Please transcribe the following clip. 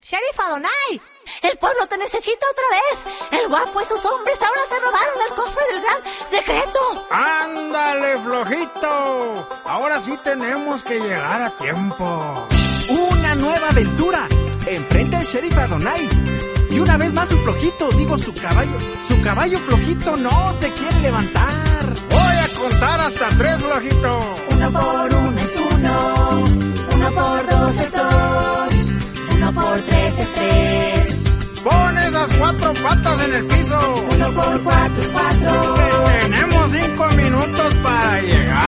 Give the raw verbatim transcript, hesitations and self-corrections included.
Sheriff Adonai, el pueblo te necesita otra vez. El guapo y sus hombres ahora se robaron el cofre del gran secreto. ¡Ándale, flojito! Ahora sí tenemos que llegar a tiempo. Una nueva aventura. Enfrenta al Sheriff Adonai. Y una vez más su flojito, digo su caballo. Su caballo flojito no se quiere levantar. Voy a contar hasta tres, flojito. Uno por uno es uno. Uno por dos es dos. Uno por tres es tres. Pon esas cuatro patas en el piso. Uno por cuatro es cuatro. Tenemos cinco minutos para llegar.